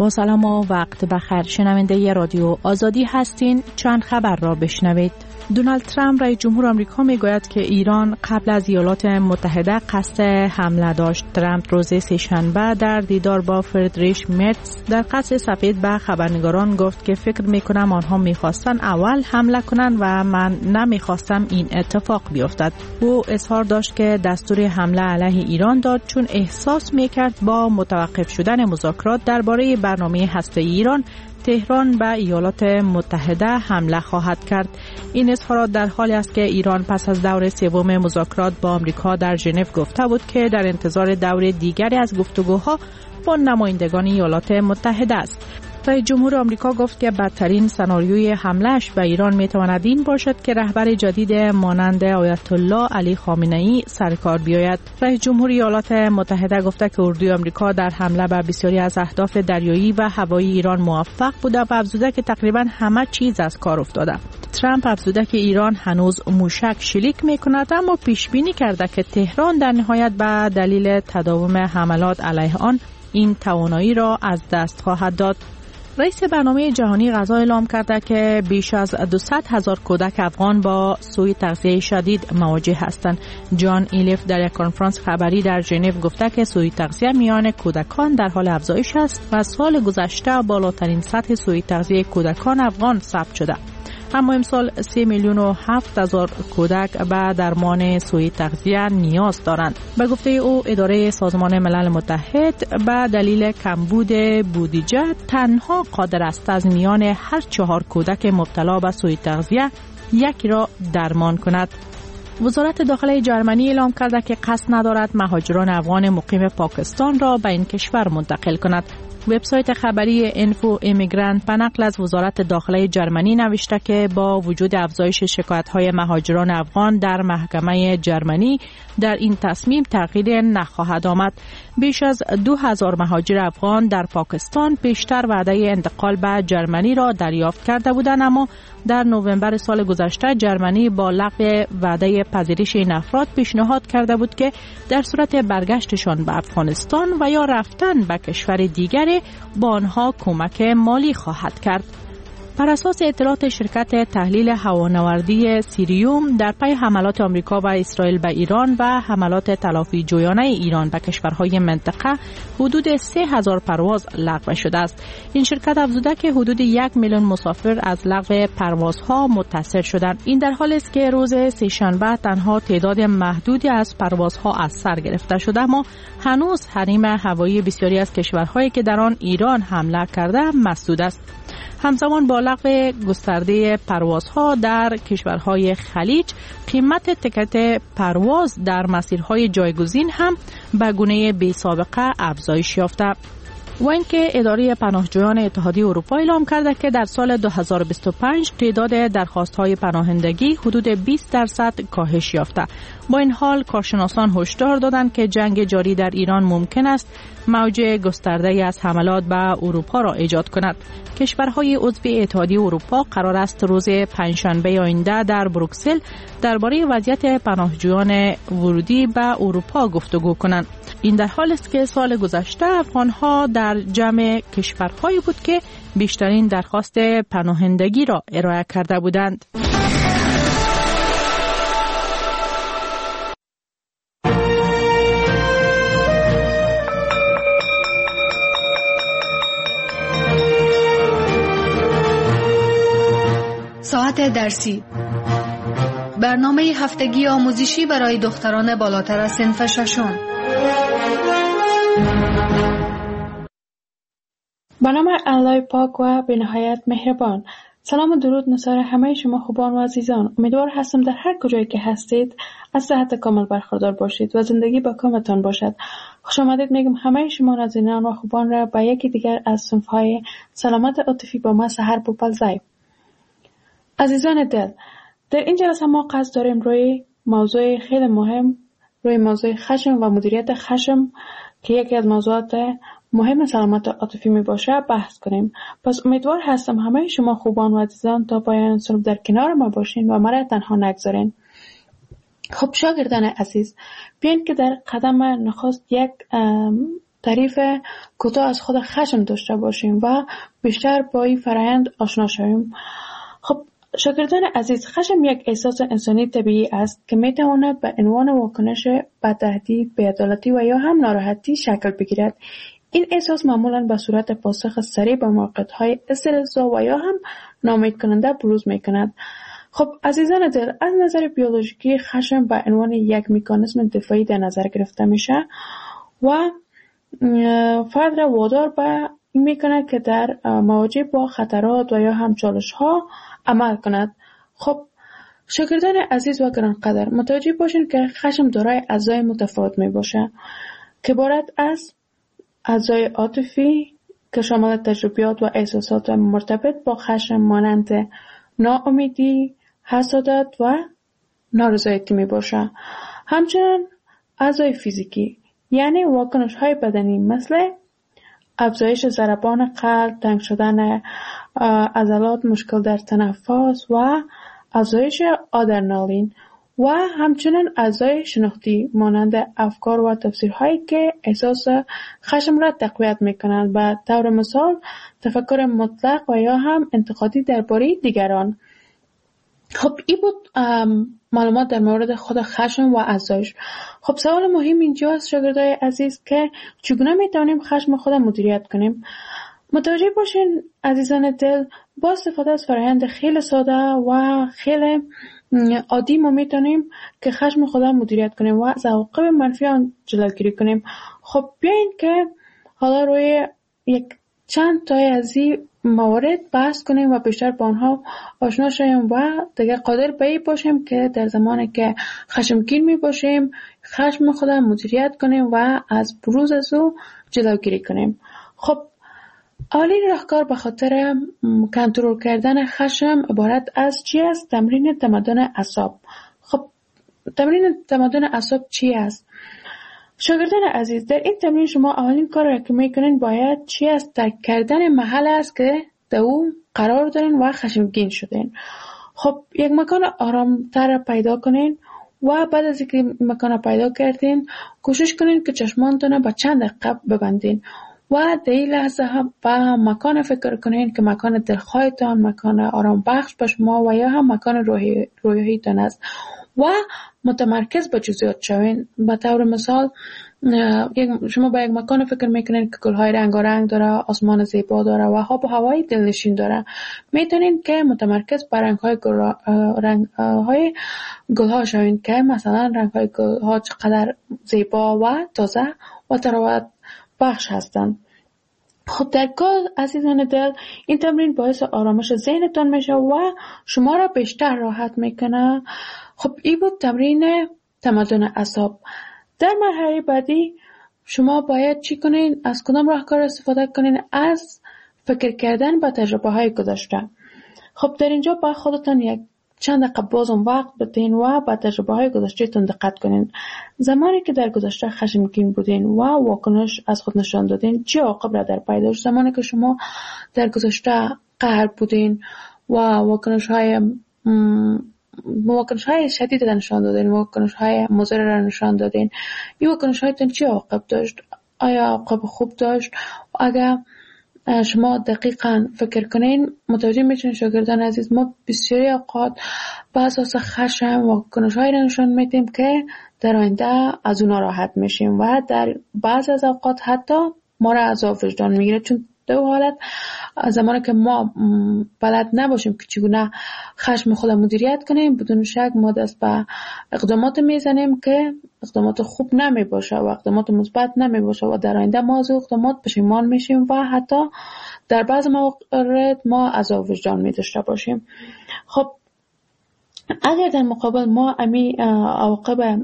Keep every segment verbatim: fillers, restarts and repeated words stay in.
با سلام و وقت بخیر. شنونده رادیو آزادی هستین. چند خبر را بشنوید. دونالد ترامپ رئیس جمهور آمریکا میگوید که ایران قبل از ایالات متحده قصد حمله داشت. ترامپ روز سه‌شنبه در دیدار با فریدریش مرتز در قصر سفید به خبرنگاران گفت که فکر میکنم آنها میخواستن اول حمله کنند و من نمیخواستم این اتفاق بیفتد. او اظهار داشت که دستور حمله علیه ایران داد چون احساس میکرد با متوقف شدن مذاکرات درباره برنامه هسته‌ای ایران تهران به ایالات متحده حمله خواهد کرد. این اظهارات در حالی است که ایران پس از دور سوم مذاکرات با آمریکا در ژنو گفته بود که در انتظار دور دیگری از گفتگوها با نمایندگان ایالات متحده است. رئیس جمهور آمریکا گفت که بدترین سناریوی حمله‌اش به ایران میتواند این باشد که رهبر جدید مانند آیت الله علی خامنه‌ای سرکار بیاید. رئیس جمهور ایالات متحده گفته که اردوی آمریکا در حمله به بسیاری از اهداف دریایی و هوایی ایران موفق بوده و افزوده که تقریبا همه چیز از کار افتاده. ترامپ افزوده که ایران هنوز موشک شلیک میکند اما پیش بینی کرده که تهران در نهایت به دلیل تداوم حملات علیه آن این توانایی را از دست خواهد داد. رئیس برنامه جهانی غذا اعلام کرده که بیش از دویست هزار کودک افغان با سوء تغذیه شدید مواجه هستند. جان ایلیف در یک کنفرانس خبری در ژنو گفته که سوء تغذیه میان کودکان در حال افزایش است و سال گذشته بالاترین سطح سوء تغذیه کودکان افغان ثبت شده. اما امسال سه میلیون و هفت هزار کودک به درمان سوء تغذیه نیاز دارند. به گفته او اداره سازمان ملل متحد به دلیل کمبود بودجه تنها قادر است از میان هر چهار کودک مبتلا به سوء تغذیه یکی را درمان کند. وزارت داخلی جرمنی اعلام کرده که قصد ندارد مهاجران افغان مقیم پاکستان را به این کشور منتقل کند. وبسایت خبری انفو امیگرانت به نقل از وزارت داخلی جرمنی نوشته که با وجود افزایش شکایت‌های مهاجران افغان در محکمه جرمنی در این تصمیم تغییر نخواهد آمد. بیش از دو هزار مهاجر افغان در پاکستان پیشتر وعده انتقال به جرمنی را دریافت کرده بودند، اما در نوامبر سال گذشته جرمنی با لغو وعده پذیرش این افراد پیشنهاد کرده بود که در صورت برگشتشان به افغانستان و یا رفتن به کشور دیگری با آنها کمک مالی خواهد کرد. بر اساس اطلاعات شرکت تحلیل هوانوردی سیریوم در پی حملات آمریکا و اسرائیل به ایران و حملات تلافی جویانه ایران به کشورهای منطقه حدود سه هزار پرواز لغو شده است. این شرکت افزوده که حدود یک میلیون مسافر از لغو پروازها متاثر شدند. این در حالی است که روز سه‌شنبه تنها تعداد محدودی از پروازها از سر گرفته شده، اما هنوز حریم هوایی بسیاری از کشورهایی که در آن ایران حمله کرده مسدود است. همزمان با لغو گسترده پروازها در کشورهای خلیج، قیمت تکت پرواز در مسیرهای جایگزین هم به گونه بی سابقه افزایش یافته. و اینکه اداره پناهجویان اتحادیه اروپا اعلام کرده که در سال دو هزار و بیست و پنج تعداد درخواست‌های پناهندگی حدود بیست درصد کاهش یافته. با این حال کارشناسان هشدار دادند که جنگ جاری در ایران ممکن است موج گسترده‌ای از حملات به اروپا را ایجاد کند. کشورهای عضو اتحادیه اروپا قرار است روز پنجشنبه آینده در بروکسل درباره وضعیت پناهجویان ورودی به اروپا گفتگو کنند. این در حالی است که سال گذشته افغان‌ها در جمع کشورهایی بود که بیشترین درخواست پناهندگی را ارائه کرده بودند. ساعت درسی، برنامه هفتگی آموزشی برای دختران بالاتر از صنف ششم. با نام الله پاک و به نهایت مهربان. سلام و درود نثار همه شما خوبان و عزیزان. امیدوار هستم در هر کجایی که هستید از صحت کامل برخوردار باشید و زندگی با کامتان باشد. خوش آمدید میگم همه شما نازنینان و خوبان را به یکی دیگر از صنف‌های سلامت عاطفی با ما سحر بوپلزای. عزیزان دل، در این جلسه ما قصد داریم روی موضوع خیلی مهم، روی موضوع خشم و مدیریت خشم که یکی از موضوعات مهم سلامت عاطفی می باشه بحث کنیم. پس امیدوار هستم همه شما خوبان و عزیزان تا پایان صنف در کنار ما باشین و مرا تنها نگذارین. خب شاگردان عزیز، بیاین که در قدم نخست یک تعریف کوتاه از خود خشم داشته باشیم و بیشتر با این فرآیند آشنا شویم. خب شاگردان عزیز، خشم یک احساس انسانی طبیعی است که می تواند به عنوان واکنش به تهدید، بی‌عدالتی و یا هم ناراحتی شکل بگیرد. این احساس معمولاً به صورت پاسخ سریع به موقعیت‌های استرس‌زا و یا هم ناامید کننده بروز می کند. خب عزیزان دل، از نظر بیولوژیکی خشم به عنوان یک مکانیزم دفاعی در نظر گرفته میشه و فرد را وادار به این میکند که در مواجه با خطرات و یا هم چالش‌ها عمل کند. خب شاگردان عزیز و گرانقدر، متوجه باشین که خشم دارای اجزای متفاوت می باشه که عبارت از اجزای عاطفی که شامل تجربیات و احساسات مرتبط با خشم مانند ناامیدی، حسادت و نارضایتی می باشه. همچنین اجزای فیزیکی یعنی واکنش های بدنی مثل افزایش ضربان قلب، تنگ شدن عضلات، مشکل در تنفس و افزایش آدرنالین و همچنین اعضای شناختی مانند افکار و تفسیرهایی که احساس خشم را تقویت میکنند. به طور مثال تفکر مطلق و یا هم انتقادی درباره دیگران. خب این بود معلومات در مورد خود خشم و اعضایش. خب سوال مهم اینجاست شاگردای عزیز که چگونه میتونیم خشم خود مدیریت کنیم؟ متوجه باشین عزیزان دل، با استفاده از فرآیند خیلی ساده و خیلی عادی ما میتونیم که خشم خود مدیریت کنیم و از عواقب منفی آن جلوگیری کنیم. خب بیاین که حالا روی یک چند تای از این موارد بحث کنیم و بیشتر با آنها آشنا شویم و دیگه قادر به این باشیم که در زمانی که خشمگین می باشیم خشم خود مدیریت کنیم و از بروز از او جلوگیری کنیم. خب اولین راهکار به خاطر کنترل کردن خشم عبارت از چی است؟ تمرین تمدن اعصاب. خب تمرین تمدن اعصاب چی است؟ شاگردان عزیز، در این تمرین شما اولین کار را که میکنین باید چی است؟ ترک کردن محل است که در او قرار دارین و خشمگین شدین. خب یک مکان آرامتر پیدا کنین و بعد از اینکه مکان پیدا کردین کوشش کنین که چشمانتون به چند دقیقه ببندین و در این لحظه هم به مکان فکر کنین که مکان دلخواهتان، مکان آرام بخش به شما و یا هم مکان روحی روحیتان است و متمرکز به جزئیات شوین. به طور مثال شما با یک مکان فکر میکنین که گلهای رنگارنگ داره، آسمان زیبا داره و آب و هوای دلنشین داره. میتونین که متمرکز بر رنگهای گل رنگهای گلها شوین که مثلا رنگهای گلها چقدر زیبا و تازه و تراوت بخش هستند. خب در کل عزیزان دل، این تمرین باعث آرامش ذهنتان میشه و شما را بیشتر راحت میکنه. خب این بود تمرین تمدن اعصاب. در مرحله بعدی شما باید چی کنین؟ از کدام راهکار استفاده کنین؟ از فکر کردن به تجربه های گذشته. خب در اینجا با خودتان یک چند دقیقه بازم وقت بدین و به تجربه های گذشته تون دقت کنین. زمانی که در گذشته خشمگین بودین و واکنش از خود نشان دادین چه عواقب را در پی داشت؟ زمانی که شما در گذشته قهر بودین و واکنش های واکنش های شدید را نشان دادین، واکنش های مضر را نشان دادین، این واکنش هایتون چه عواقب داشت؟ آیا عواقب خوب داشت؟ و اگر شما دقیقاً فکر کنین متوجه میشین شاگردان عزیز، ما بسیاری اوقات به اساس خشم و واکنش‌هایی را نشان میدیم که در آینده از اونها راحت میشیم و در بعض از اوقات حتی ما را عذاب وجدان میگیره، چون در حالت زمانی که ما بلد نباشیم که چگونه خشم خود مدیریت کنیم، بدون شک ما دست به اقدامات میزنیم که اقدامات خوب نمی باشه و اقدامات مثبت نمی باشه و در آینده ما از اقدامات پشیمان میشیم و حتی در بعض موارد ما عذاب وجدان می داشته باشیم. خب اگر در مقابل ما امی عواقب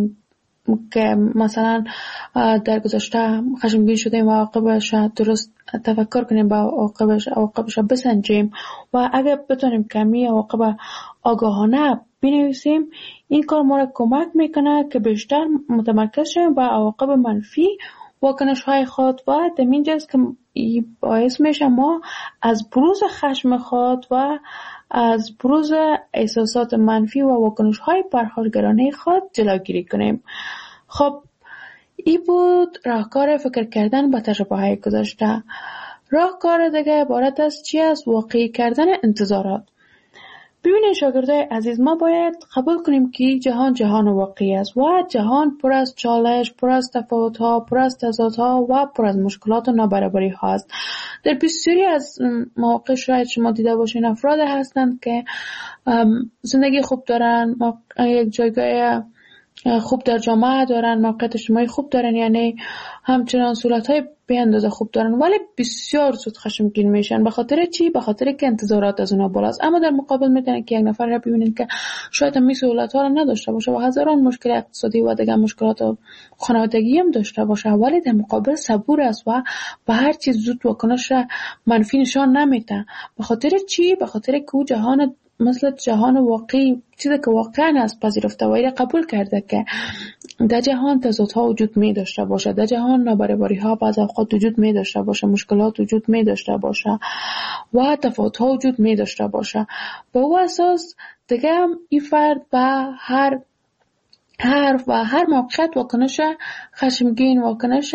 که مثلا در گذشته خشمگین شدیم و عواقبش درست تفکر کنیم با عواقبش عواقبش بسنجیم و اگر بتونیم کمی عواقب آگاهانه بنویسیم، این کار ما را کمک میکنه که بیشتر متمرکز شیم با عواقب منفی واکنش های خود و در اینجاست که باعث میشه ما از بروز خشم خود و از بروز احساسات منفی و واکنش های پرخاشگرانه خود جلوگیری کنیم. خب ای بود راهکار فکر کردن با تجربه های گذشته. راهکار دیگه عبارت از چی است؟ واقعی کردن انتظارات. ببینید شاگردای عزیز، ما باید قبول کنیم که جهان جهان واقعی است و جهان پر از چالش، پر از تفاوت‌ها، پر از تضادها و پر از مشکلات و نابرابری ها است. در بسیاری از مواقع شاید شما دیده باشین افراد هستند که زندگی خوب دارن، یک جایگاه خوب در جامعه دارن، موقعیت اجتماعی خوب دارن، یعنی همچنان صورت‌های به اندازه خوب دارن، ولی بسیار زود خشمگین میشن. به خاطر چی؟ به خاطر که انتظارات از اونها بالاست. اما در مقابل میتونن که یک نفر را ببینید که شاید هم سهولت‌ها را نداشته باشه و هزاران مشکل اقتصادی و دیگر مشکلات خانوادگی هم داشته باشه، ولی در مقابل صبور است و به هر چیز زود واکنش منفی نشان نمیده. به خاطر چی؟ به خاطر که او جهان مثل جهان واقعی، چیزی که واقعا است پذیرفته و ایره قبول کرده که در جهان تضادها وجود می داشته باشه، در جهان نابرابری ها بعض اوقات وجود می داشته باشه، مشکلات وجود می داشته باشه و تفاوت ها وجود می داشته باشه. به او اساس دیگه هم این فرد به هر هر و هر موقعیت واکنش خشمگین، واکنش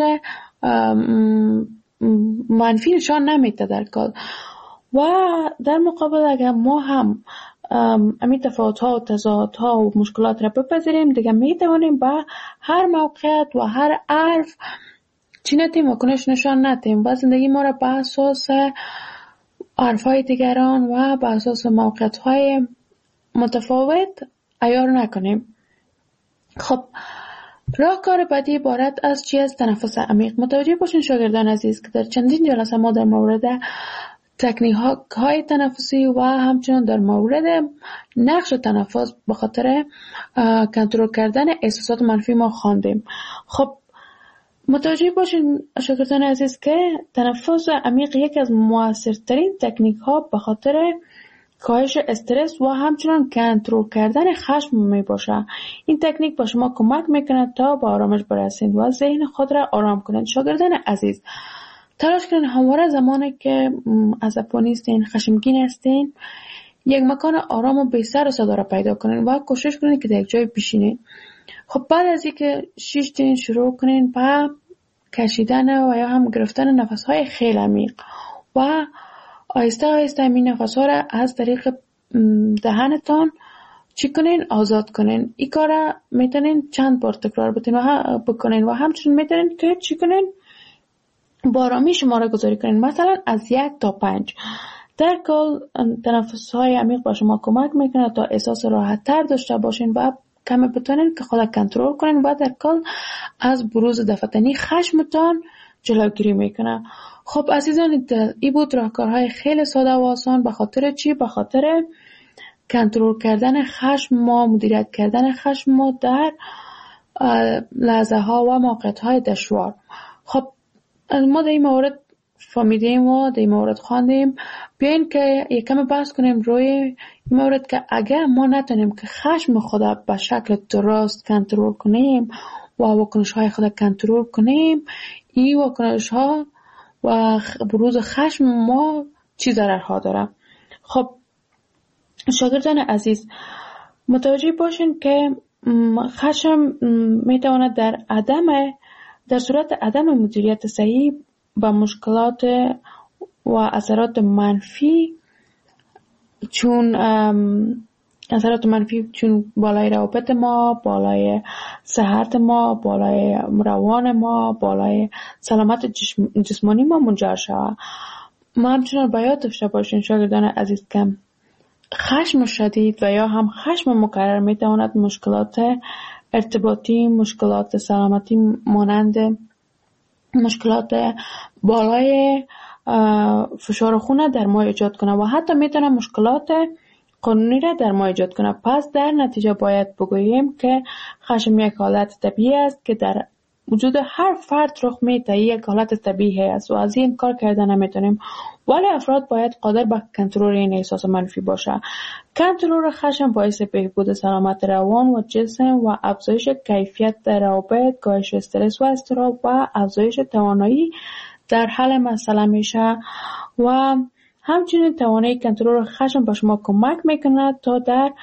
منفی نشان نمیده در کار. و در مقابل اگر ما هم امی تفاوت‌ها و تضادها و مشکلات را بپذیریم، دیگه میتوانیم با هر موقعیت و هر حرف چی نتیم واکنش نشان ندیم و زندگی ما را به اساس حرف‌های دیگران و به اساس موقعیت‌های متفاوت عیار نکنیم. خب راهکار بعدی عبارت از چی است؟ تنفس عمیق. متوجه باشین شاگردان عزیز که در چندین جلسه ما در مورد تکنیک های تنفسی و همچنان در مورد نقش تنفس به خاطر کنترل کردن احساسات منفی ما خواندیم. خب متوجه باشین شاگردان عزیز که تنفس عمیق یکی از موثرترین تکنیک ها به خاطر کاهش استرس و همچنان کنترل کردن خشم می باشه. این تکنیک با شما کمک میکنه تا به آرامش برسید و ذهن خود را آرام کنید. شاگردان عزیز تلاش کنین همواره زمانی که عصبانی هستین، خشمگین هستین، یک مکان آرام و بی سر و صدا را پیدا کنین و کوشش کنین که در یک جای بشینین. خب بعد از اینکه شیشتین شروع کنین با کشیدن و یا هم گرفتن نفس‌های خیلی عمیق و آهسته آهسته این نفس‌ها را از طریق دهنتان چی کنین؟ آزاد کنین. این کار را میتونین چند بار تکرار بکنین و همچنین میتونین که چی کنین؟ با آرامی شماره گذاری کنین، مثلا از یک تا پنج. در کل تنفس های عمیق با شما کمک میکنه تا احساس راحت تر داشته باشین و کمی بتونین که خود کنترل کنین و در کل از بروز دفتنی خشمتان جلوگیری میکنه. خب عزیزان این بود راهکارهای خیلی ساده و آسان. به خاطر چی؟ به خاطر کنترل کردن خشم ما، مدیریت کردن خشم ما در لحظه ها و موقعیت های دشوار. خب ما در این مورد فهمیدیم و در این مورد خواندیم. بیاین که یکم بحث کنیم روی این مورد که اگر ما نتونیم که خشم خود به شکل درست کنترل کنیم و واکنش های خود کنترل کنیم، این واکنش ها و بروز خشم ما چی ضررها داره. خب شاگردان عزیز متوجه باشین که خشم میتواند در عدم در صورت عدم مدیریت صحیح با مشکلات و اثرات منفی چون اثرات منفی چون بالای روابط ما، بالای صحت ما، بالای روان ما، بالای سلامت جسمانی ما منجر شود. ما همچنان باید داشته باشین شاگردان عزیز که خشم شدید و یا هم خشم مکرر میتواند مشکلات ارتباطی، مشکلات سلامتی مانند مشکلات بالای فشار خون در ما ایجاد کنه و حتی میتونه مشکلات قانونی را در ما ایجاد کنه. پس در نتیجه باید بگوییم که خشم یک حالت طبیعی است که در وجود هر فرد رخ میده، یک حالت طبیعی است و از این کار کردن نمیتونیم، ولی افراد باید قادر به کنترل این احساس منفی باشه. کنترل خشم باعث بهبود سلامت روان و جسم و افزایش کیفیت روابط، کاهش استرس و اضطراب و افزایش توانایی در حل مسئله میشه و همچنین توانایی کنترل خشم به شما کمک میکنه تا در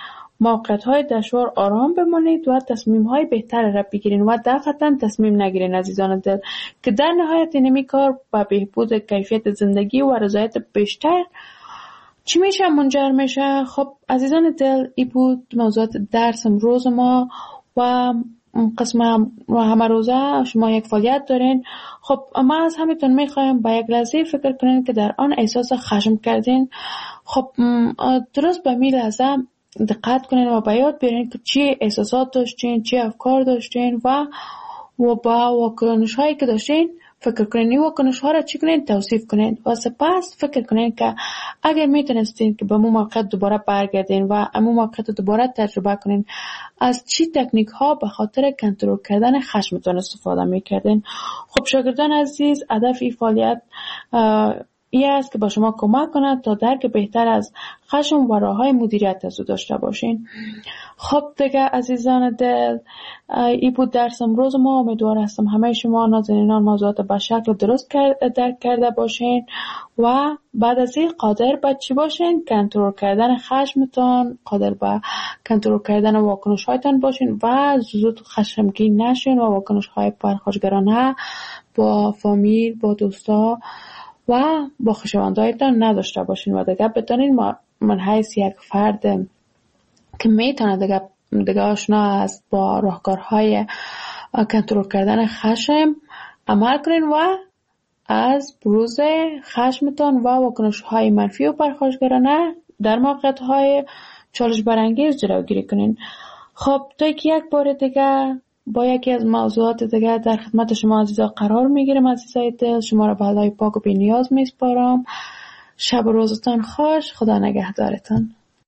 موقعیت‌های دشوار آرام بمانید و تصمیم‌های بهتر را بگیرید و دفعتاً تصمیم نگیرید عزیزان دل، که در نهایت اینمی کار به بهبود کیفیت زندگی و رضایت بیشتر چی میشه منجر میشه. خب عزیزان دل، این بود موضوعات درس امروز ما و قسم همه روزه شما یک فعالیت دارین. خب ما از همتون میخوایم با یک لحظه فکر کنین که در آن احساس خشم کردین. خب درست به می لحظه دقت کنین و به یاد بیارین که چی احساسات داشتین، چی افکار داشتین و و با واکنش هایی که داشتین فکر کنین. این واکنش ها را چی کنین؟ توصیف کنین و سپس فکر کنین که اگر میتونستین که به مو موقع دوباره برگردین و امو موقع دوباره تجربه کنین، از چی تکنیک ها به خاطر کنترل کردن خشمتون استفاده میکردین. خب شاگردان عزیز، هدف این فعالیت این است که با شما کمک کند تا درک بهتر از خشم و راه‌های مدیریت از او داشته باشین. خب دیگه عزیزان دل، این بود درس امروز ما. امیدوار هستم همه شما نازنینان موضوعات به شکل درست درک کرده باشین و بعد از این قادر به چی باشین؟ کنترل کردن خشمتون، قادر به کنترل کردن واکنش هایتان باشین و زود خشمگین نشین و واکنش های پرخاشگرانه با فامیل، با دوستا و با خویشاوندایتان نداشته باشین و دیگه بتونین من حیث یک فرد که میتونه دیگه دیگه آشنا است با راهکارهای کنترل کردن خشم عمل کنین و از بروز خشمتان و واکنش‌های منفی و پرخاشگرانه در موقعیت‌های چالش برانگیز جلوگیری کنین. خب تا یک بار دیگه با یکی از موضوعات دیگه در خدمت شما عزیزا قرار میگیرم. عزیزای دل، شما را به خدای پاک و بی نیاز میسپارم. شب و روزتان خوش. خدا نگهدارتان.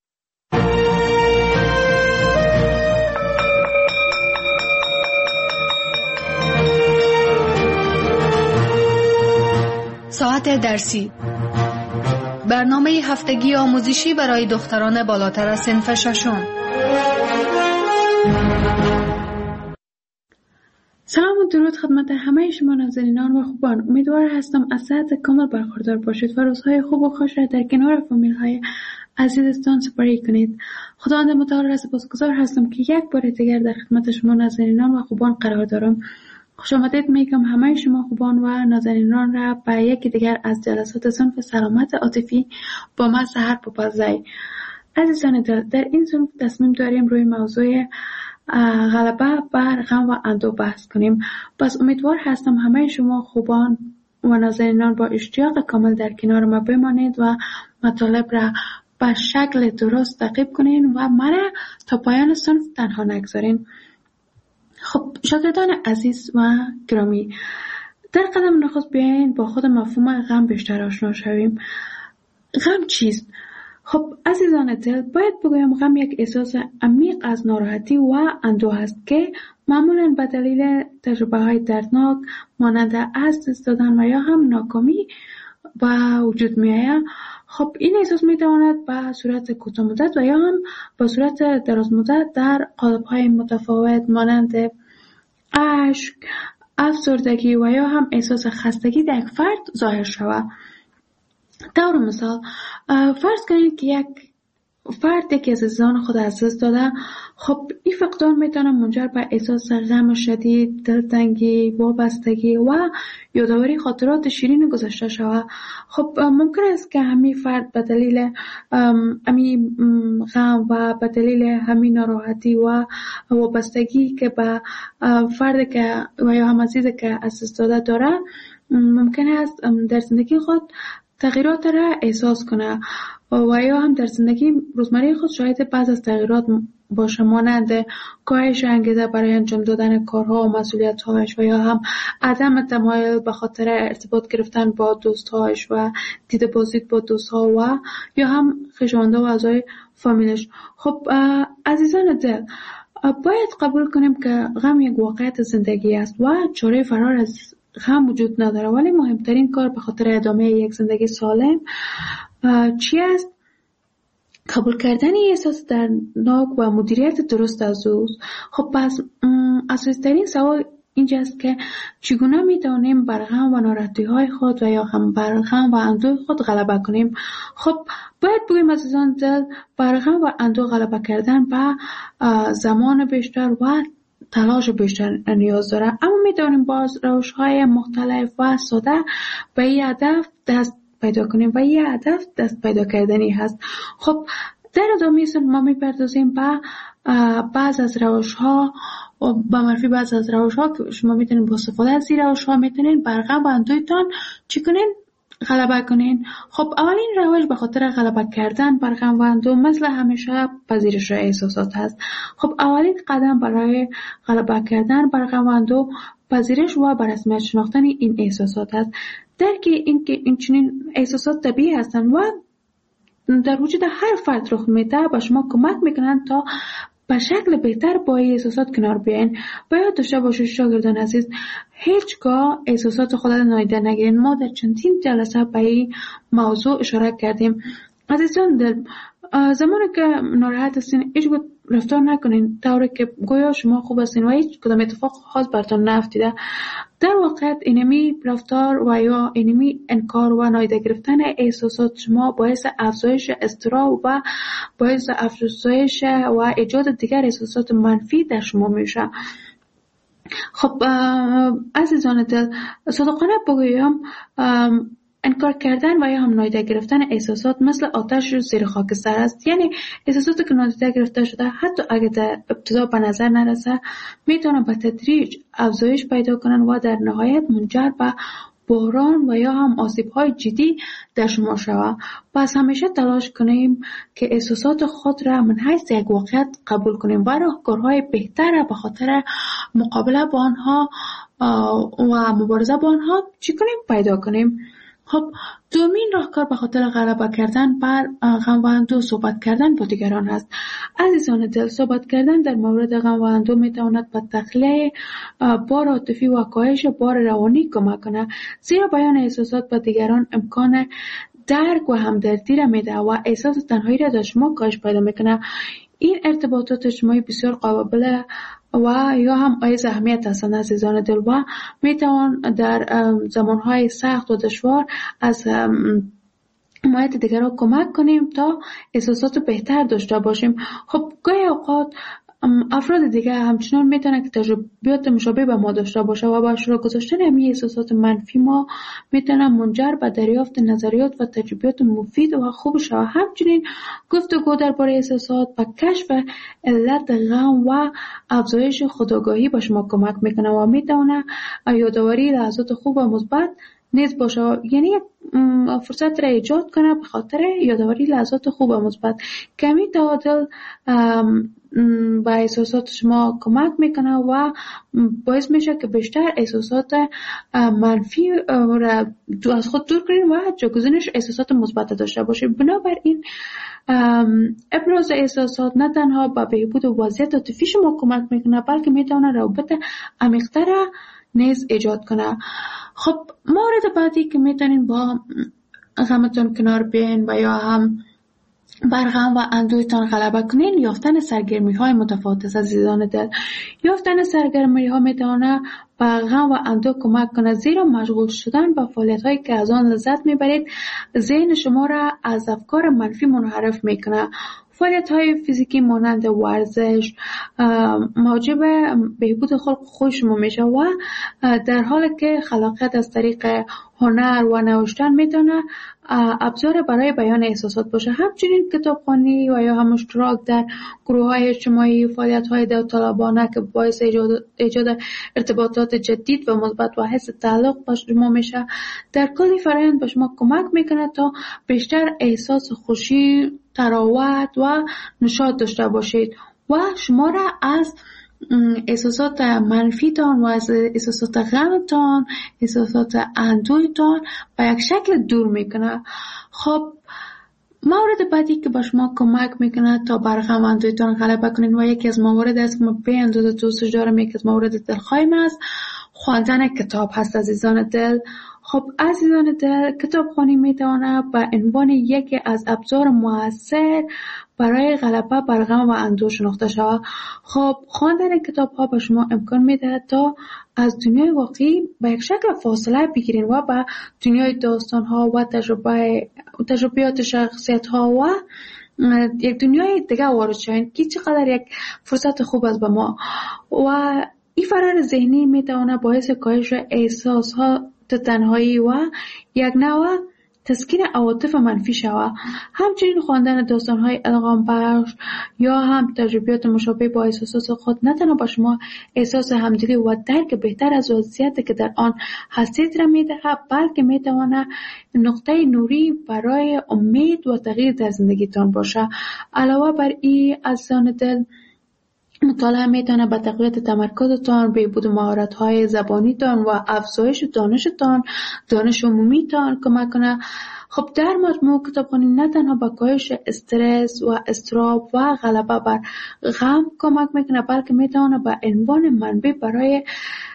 ساعت درسی، برنامه هفتگی آموزشی برای دختران بالاتر از صنف ششم. سلام و درود خدمت همه شما نازنینان و خوبان. امیدوار هستم از صحت کامل برخوردار باشید و روزهای خوب و خوش را در کنار فامیل های عزیزتان سپری کنید. خداوند متعال را سپاسگزار هستم که یک بار دیگر در خدمت شما نازنینان و خوبان قرار دارم. خوش آمدید میگم همه شما خوبان و نازنینان را به یکی دیگر از جلسات صنف سلامت عاطفی با من سحر پوپلزی. عزیزان دل، در این صنف تصمیم داریم روی موضوع غلبه بر غم و اندوه بحث کنیم. پس امیدوار هستم همه شما خوبان و نازنینان با اشتیاق کامل در کنار ما بمانید و مطالب را به شکل درست تعقیب کنین و مرا تا پایان صنف تنها نگذارین. خب شاگردان عزیز و گرامی، در قدم نخست بیاین با خود مفهوم غم بیشتر آشنا شویم. غم چیست؟ خب عزیزان دل، باید بگویم غم یک احساس عمیق از ناراحتی و اندوه است که معمولاً به دلیل تجربه های دردناک مانند از دست دادن و یا هم ناکامی به وجود می آید. خب این احساس می تواند به صورت کوتاه مدت و یا هم به صورت دراز مدت در قالب های متفاوت مانند اشک، افسردگی و یا هم احساس خستگی در یک فرد ظاهر شود. طور مثال فرض کنید که یک فرد یکی از عزیزان خود از دست داده. خب این فقدان میتونه منجر به احساس غم شدید، دلتنگی، وابستگی و یادآوری خاطرات شیرین گذشته شود. خب ممکن است که همین فرد به دلیل همین غم و به دلیل همین ناراحتی و وابستگی که به فرد که و یا هم عزیزی که از دست داده داره، ممکن است در زندگی خود تغییرات را احساس کنه و یا هم در زندگی روزمره خود شاهد بعض از تغییرات باشه، مانند کاهش انگیزه برای انجام دادن کارها و مسئولیت‌هایش و یا هم عدم تمایل به خاطر ارتباط گرفتن با دوست‌هایش و دیده بازدید با دوست‌ها و یا هم خویشاونده و اعضای فامیلش. خب عزیزان دل، باید قبول کنیم که غم یک واقعیت زندگی است و چاره فرار از غم وجود نداره، ولی مهمترین کار به خاطر ادامه یک زندگی سالم چی است؟ قبول کردن احساس دردناک و مدیریت درست از او. خب پس اساسی‌ترین سوال اینجاست که چگونه میتونیم بر غم و ناراحتی های خود و یا هم بر غم و اندوه خود غلبه کنیم. خب باید بگویم عزیزان دل بر غم و اندوه غلبه کردن به زمان بیشتر و تلاش بیشتر نیاز داره، اما میتونیم باز روش های مختلف و ساده به این هدف دست پیدا کنیم و این هدف دست پیدا کردنی هست. خب در ادامه ما میپردازیم به بعض از روش ها و با معرفی بعض از روش ها که شما میتونید با استفاده از این روش ها میتونید بر غم و اندوهتان چی کنین؟ غلبه کنین. خب اولین روش به خاطر غلبه کردن بر غم و اندوه مثل همیشه پذیرش احساسات هست. خب اولین قدم برای غلبه کردن بر غم و اندوه پذیرش و به رسمیت شناختن این احساسات هست. درک این که این چنین احساسات طبیعی هستند و در وجود هر فرد رخ میده به شما کمک میکنن تا به شکل بهتر با این احساسات کنار بیاین. باید داشته باشید شاگردان عزیز هیچگاه احساسات خود را نادیده نگیرین. ما در چندین جلسه به این موضوع اشاره کردیم. عزیزان دل زمانی که ناراحت هستین هیچ رفتار نکنین طوری که گویا شما خوب هستین و هیچ کدام اتفاق خاص براتون نیفتیده. در واقع اینمی رفتار و یا اینمی انکار و نادیده گرفتن احساسات شما باعث افزایش اضطراب و باعث افزایش و ایجاد دیگر احساسات منفی در شما میشه. خب عزیزان دل صادقانه بگویم انکار کردن و یا هم نادیده گرفتن احساسات مثل آتش زیر خاکستر است. یعنی احساساتی که نادیده گرفته شده حتی اگه در ابتدا به نظر نرسه میتونن به تدریج افزایش پیدا کنن و در نهایت منجر به بحران و یا هم آسیب‌های جدی در شما شود. پس همیشه تلاش کنیم که احساسات خود را من حیث یک واقعیت قبول کنیم و راهکارهای بهتر به خاطر مقابله با آنها و مبارزه با آنها چی کنیم پیدا کنیم. خب دومین راهکار به خاطر غلبه کردن بر غم و اندوه صحبت کردن با دیگران است. عزیزان دل صحبت کردن در مورد غم و اندوه میتواند به تخلیه بار عاطفی و کاهش بار روانی کمک کنه، زیرا بیان احساسات با دیگران امکان درک و همدردی را میده و احساس تنهایی را در شما کاهش پیدا میکنه. این ارتباطات اجتماعی بسیار قابل و یا هم ایز اهمیت هستند عزیزان دل و میتوان در زمانهای سخت و دشوار از حمایت دیگران کمک کنیم تا احساسات بهتر داشته باشیم. خب گاهی اوقات افراد دیگه همچنان میتونه که تجربیات مشابه به ما داشته باشه و با اشتراک گذاشتن همین احساسات منفی ما میتونه منجر به دریافت نظریات و تجربیات مفید و خوب شود. همچنین گفتگو درباره احساسات و کشف علت غم و افزایش خودآگاهی به شما کمک میکنه و میتونه یادآوری لحظات خوب و مثبت نیز باشه، یعنی فرصت را ایجاد کنه به خاطر یادآوری لحظات خوب و مثبت. کمی تعادل با احساسات شما کمک میکنه و باعث میشه که بیشتر احساسات منفی را از خود دور کنید و جایگزینش احساسات مثبت داشته باشید. بنابراین ابراز احساسات نه تنها به بهبود وضعیت عاطفی شما کمک میکنه بلکه میتونه روابط عمیق‌تر نیز ایجاد کنه. خب مورد بعدی که میتونین با غمتون کنار بیاین و یا هم بر غم و اندوهتان غلبه کنین یافتن سرگرمی های متفاوت است. عزیزان دل یافتن سرگرمی ها میتونه به غم و اندوه کمک کنه، زیرا مشغول شدن با فعالیت هایی که از آن لذت میبرید ذهن شما را از افکار منفی منحرف میکنه. فعالیت های فیزیکی مانند ورزش موجب بهبود خلق خوی شما میشه و در حالی که خلاقیت از طریق هنر و نوشتن میتونه ابزار برای بیان احساسات باشه. همچنین کتابخوانی و یا هم اشتراک در گروه های اجتماعی، فعالیت های داوطلبانه که باعث ایجاد, ایجاد ارتباطات جدید و مثبت و حس تعلق با شما میشه، در کلی فرآیند به شما کمک میکنه تا بیشتر احساس خوشی، تراوت و نشاط داشته باشید و شما را از احساسات منفیتان و از احساسات غمتان، احساسات اندوهتان به یک شکل دور میکنه. خب مورد بعدی که با شما کمک میکنه تا بر غم و اندوهتان غلبه کنین و یکی از موارد است که ما به اندازه دوستش دارم، یکی از موارد دلخواهیم است خواندن کتاب هست عزیزان دل. خب عزیزان دل، کتابخوانی میتونه به عنوان یکی از ابزار موثر برای غلبه بر غم و اندوه شناخته شود. خب خواندن کتاب ها به شما امکان میده تا از دنیای واقعی به یک شکل فاصله بگیرین و به دنیای داستان ها و تجربه تجربیات شخصیت ها و یک دنیای دیگه وارد شوین که چقدر یک فرصت خوب است به ما. و این فرار ذهنی میتونه باعث کاهش احساس ها تنهایی و یک نوع تسکین عواطف منفی شود. همچنین خواندن داستان‌های الهام بخش یا هم تجربیات مشابه با احساسات خود نه تنها به شما احساس همدلی و درک بهتر از وضعیتی که در آن هستید را می‌دهد، بلکه می‌تواند نقطه نوری برای امید و تغییر در زندگیتان باشد. علاوه بر این عزیزان دل، مطالعه میتونه به تقویت تمرکزتان، بهبود مهارت‌های زبانیتان و افزایش دانشتان، دانش عمومیتان کمک کنه. خب در مجموع کتابخوانی نه تنها به کاهش استرس و اضطراب و غلبه بر غم کمک میکنه، بلکه میتونه به عنوان منبع برای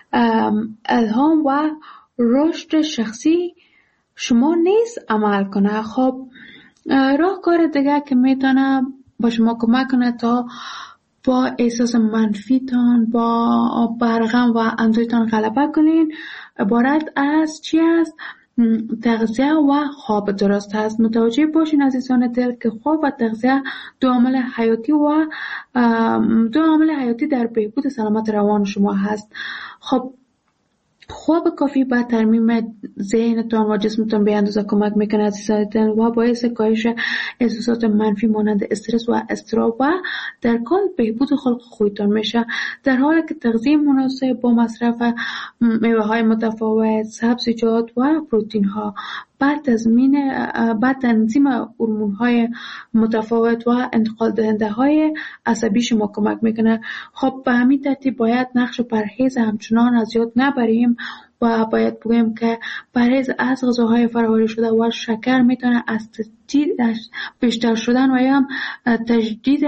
الهام و رشد شخصی شما نیز عمل کنه. خب راهکار دیگه که میتونه با شما کمک کنه تا با احساس منفیتان، با برغم و اندوهتان غلبه کنین، عبارت از چی است؟ تغذیه و خواب درست است. متوجه باشین عزیزان دل که خواب و تغذیه دو عامل حیاتی و دو عامل حیاتی در بهبود سلامت روان شما هست. خب خواب کافی به ترمیم ذهنتان و جسمتان به اندازه کمک میکنه عزیزان دل و باعث کاهش احساسات منفی مانند استرس و اضطراب و در کل بهبود خلق خویتان میشه. در حالی که تغذیه مناسب با مصرف میوه های متفاوت، سبزیجات و پروتئین ها بعد تضمین بعد تنظیم هورمون های متفاوت و انتقال دهنده های عصبی شما کمک میکنه. خب به همین ترتیب باید نقش پرهیز همچنان از یاد نبریم و باید بگویم که پرهیز از غذاهای فرآوری شده و شکر میتونه از تجدید بیشتر شدن و یا هم تجدید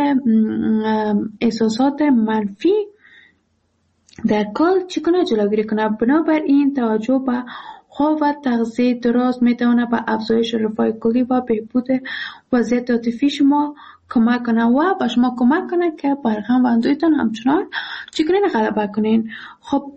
احساسات منفی در کل چی کنه جلوگیری کنه. بنابراین توجه به خواب و تغذیه درست میتونه به افزایش رفاه کلی و بهبود وضعیت عاطفی شما کمک کنه و به شما کمک کنه که بر غم و اندوهتان همچنان چی کنین غلبه کنین. خب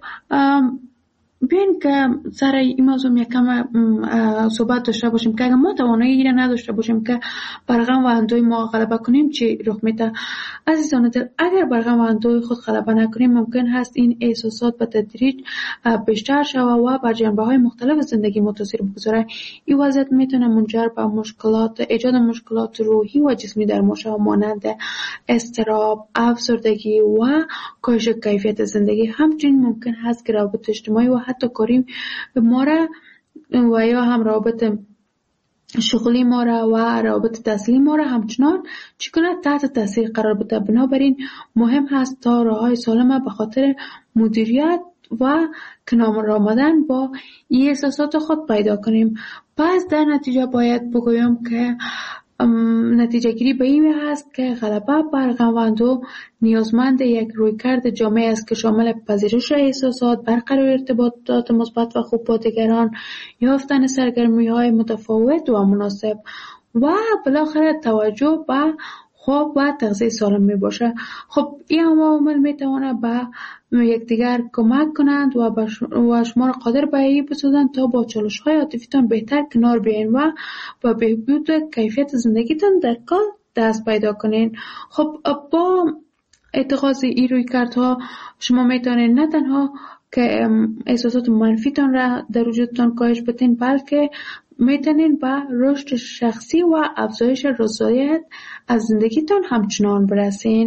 بیاین که سر این موضوع یکم صحبت داشته باشیم که اگر ما توانایی را نداشته باشیم که بر غم و اندوه ما غلبه کنیم چی رخ میده. عزیزان دل، اگر بر غم و اندوه خود غلبه نکنیم ممکن هست این احساسات به تدریج بیشتر شود و بر جنبه‌های مختلف زندگی ما تاثیر بگذاره. این وضعیت میتونه منجر به مشکلات ایجاد مشکلات روحی و جسمی در ما شود، مانند اضطراب، افسردگی و کاهش کیفیت زندگی. همچنین ممکن هست که روابط اجتماعی و حتی کاری ما را و یا هم روابط شغلی ما را و روابط تحصیلی ما را همچنان چی کنه تحت تاثیر قرار بده. بنابراین مهم هست تا راههای سالم به خاطر مدیریت و کنار آمدن با این احساسات خود پیدا کنیم. پس در نتیجه باید بگویم که نتیجه گیری به این هست که غلبه بر غم و اندوه نیازمند یک رویکرد جامع است که شامل پذیرش احساسات، برقرار ارتباطات مثبت و خوب با دیگران، یافتن سرگرمی‌های متفاوت و مناسب و بالاخره توجه به خواب و تغذیه سالم می باشه. خب این عوامل می تواند به یکدیگر کمک کنند و و شما را قادر به این بسازند تا با چالش‌های عاطفیتان بهتر کنار بیاین و با بهبود کیفیت زندگیتان در کل دست پیدا کنین. خب با اتخاذ این رویکردها شما می توانید نه تنها که احساسات منفیتان را در وجودتان کاهش بدین، بلکه میتونین به رشد شخصی و افزایش رضایت از زندگیتان همچنان برسین.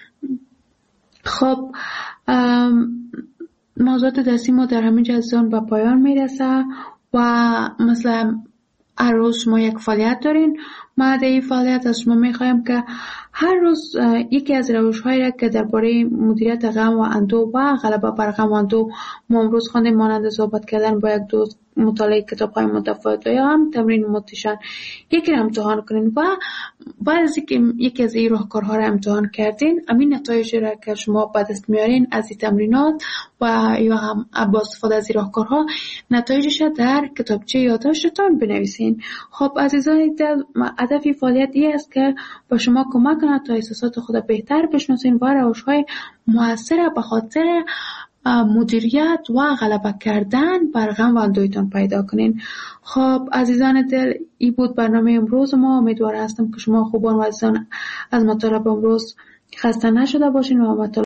خب موضوعات درسی ما در همین جزان به پایان میرسه و مثلا هر روز شما یک فعالیت دارین. ما در این فعالیت از شما میخوایم که هر روز یکی از روش‌هایی را که درباره مدیریت غم و اندوه و غلبه بر غم و اندوه ما امروز خواندیم، مانند صحبت کردن با یک دوست، مطالعه کتاب‌های متفاوت یا هم تمرین موتیشن، یکی را امتحان کنین و بعد از اینکه یکی از این راهکارها را امتحان کردین، همین نتایج را که شما به دست میارین از این تمرینات و یا هم با استفاده از این راهکارها، نتایجش در کتابچه یادداشتتان بنویسین. خب عزیزان دل، هدف فعالیت این است که با شما کمک کنه تا احساسات خود بهتر بشناسین و روش‌های مؤثر به خاطر مدیریت و غلبه کردن بر غم و اندوهتان پیدا کنین. خب عزیزان دل، این بود برنامه امروز ما. امیدوار هستم که شما خوبان و عزیزان از مطالب امروز خسته نشده باشین و